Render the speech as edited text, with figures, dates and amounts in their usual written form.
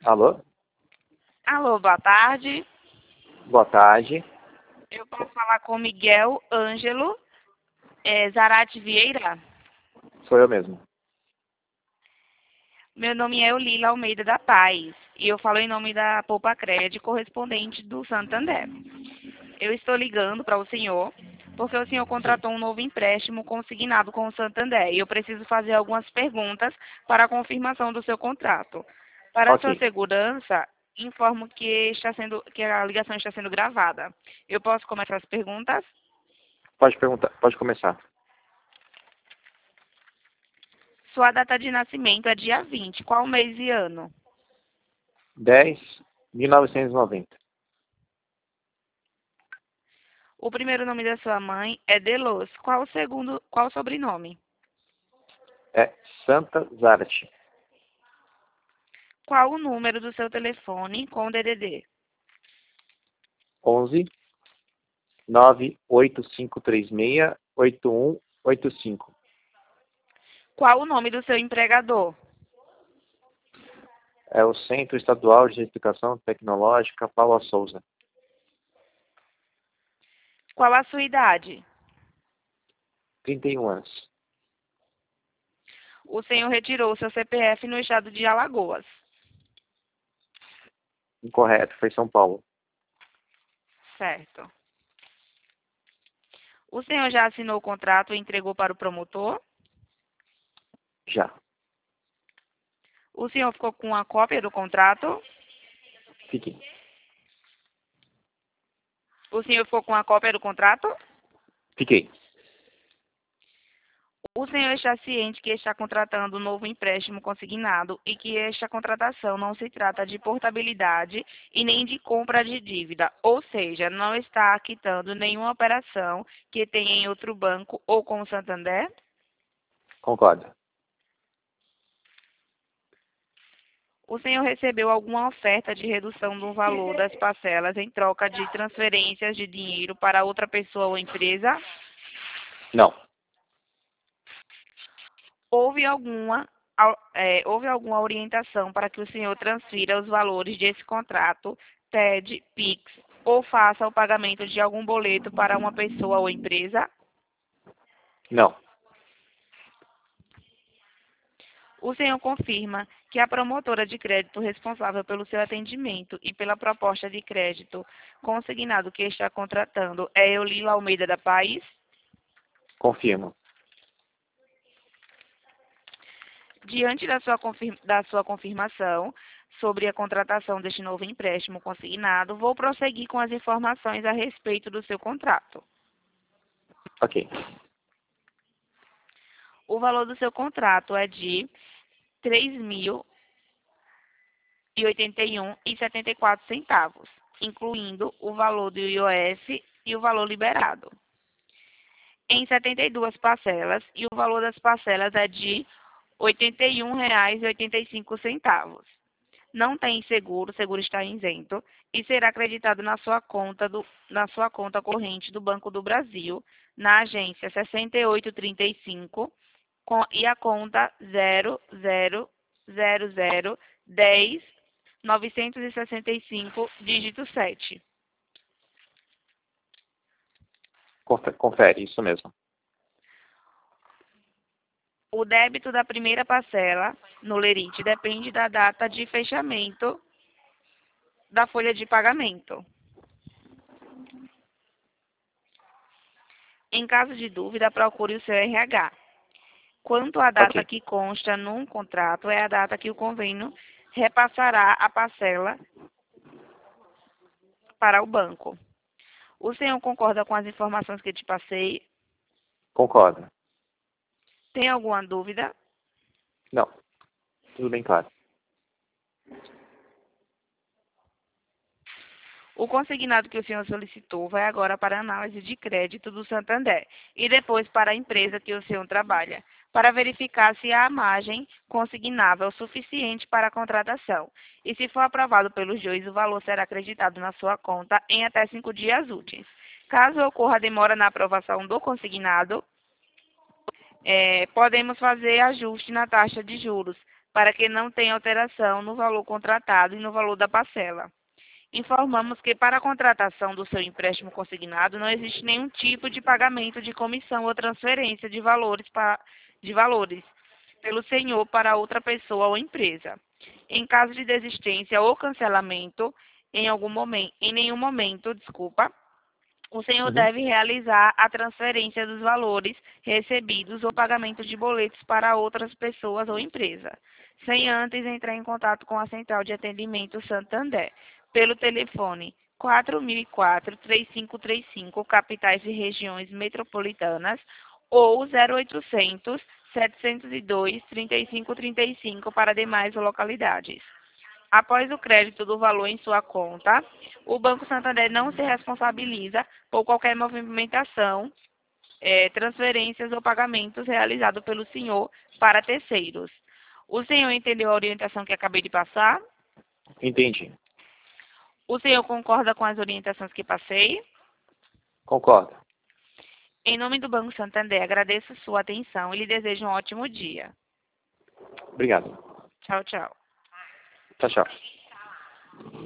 Alô? Alô, boa tarde. Boa tarde. Eu posso falar com Miguel Ângelo Zarate Vieira? Sou eu mesmo. Meu nome é Eulila Almeida da Paz e eu falo em nome da Poupa Crédito, correspondente do Santander. Eu estou ligando para o senhor porque o senhor contratou um novo empréstimo consignado com o Santander e eu preciso fazer algumas perguntas para a confirmação do seu contrato. Para a sua Ok. segurança, informo que a ligação está sendo gravada. Eu posso começar as perguntas? Pode perguntar. Pode começar. Sua data de nascimento é dia 20. Qual mês e ano? 10.1990. O primeiro nome da sua mãe é Delos. Qual o sobrenome? É Santa Zarate. Qual o número do seu telefone com o DDD? 11 98536 8185. Qual o nome do seu empregador? É o Centro Estadual de Certificação Tecnológica Paula Souza. Qual a sua idade? 31 anos. O senhor retirou seu CPF no estado de Alagoas. Incorreto, foi São Paulo. Certo. O senhor já assinou o contrato e entregou para o promotor? Já. O senhor ficou com a cópia do contrato? Fiquei. O senhor ficou com a cópia do contrato? Fiquei. O senhor está ciente que está contratando um novo empréstimo consignado e que esta contratação não se trata de portabilidade e nem de compra de dívida, ou seja, não está quitando nenhuma operação que tenha em outro banco ou com o Santander? Concordo. O senhor recebeu alguma oferta de redução do valor das parcelas em troca de transferências de dinheiro para outra pessoa ou empresa? Não. Houve alguma orientação para que o senhor transfira os valores desse contrato, TED, PIX, ou faça o pagamento de algum boleto para uma pessoa ou empresa? Não. O senhor confirma que a promotora de crédito responsável pelo seu atendimento e pela proposta de crédito consignado que está contratando é Eulila Almeida da Paz? Confirmo. Diante da sua confirmação sobre a contratação deste novo empréstimo consignado, vou prosseguir com as informações a respeito do seu contrato. Ok. O valor do seu contrato é de R$ 3.081,74, incluindo o valor do IOF e o valor liberado, em 72 parcelas, e o valor das parcelas é de R$ 81,85. Não tem seguro, o seguro está isento e será acreditado na sua conta corrente do Banco do Brasil, na agência 6835, e a conta 000010 965, dígito 7. Confere, isso mesmo. O débito da primeira parcela no Lerite depende da data de fechamento da folha de pagamento. Em caso de dúvida, procure o seu RH. Quanto à data Ok. que consta num contrato, é a data que o convênio repassará a parcela para o banco. O senhor concorda com as informações que te passei? Concordo. Tem alguma dúvida? Não. Tudo bem claro. O consignado que o senhor solicitou vai agora para a análise de crédito do Santander e depois para a empresa que o senhor trabalha, para verificar se há margem consignável suficiente para a contratação. E se for aprovado pelos dois, o valor será acreditado na sua conta em até 5 dias úteis. Caso ocorra demora na aprovação do consignado, podemos fazer ajuste na taxa de juros para que não tenha alteração no valor contratado e no valor da parcela. Informamos que para a contratação do seu empréstimo consignado não existe nenhum tipo de pagamento de comissão ou transferência de valores pelo senhor para outra pessoa ou empresa. Em caso de desistência ou cancelamento, em nenhum momento, o senhor Uhum. deve realizar a transferência dos valores recebidos ou pagamento de boletos para outras pessoas ou empresa, sem antes entrar em contato com a Central de Atendimento Santander, pelo telefone 4004-3535, capitais e regiões metropolitanas, ou 0800 702 3535 para demais localidades. Após o crédito do valor em sua conta, o Banco Santander não se responsabiliza por qualquer movimentação, transferências ou pagamentos realizados pelo senhor para terceiros. O senhor entendeu a orientação que acabei de passar? Entendi. O senhor concorda com as orientações que passei? Concordo. Em nome do Banco Santander, agradeço sua atenção e lhe desejo um ótimo dia. Obrigado. Tchau, tchau. Tchau, tchau.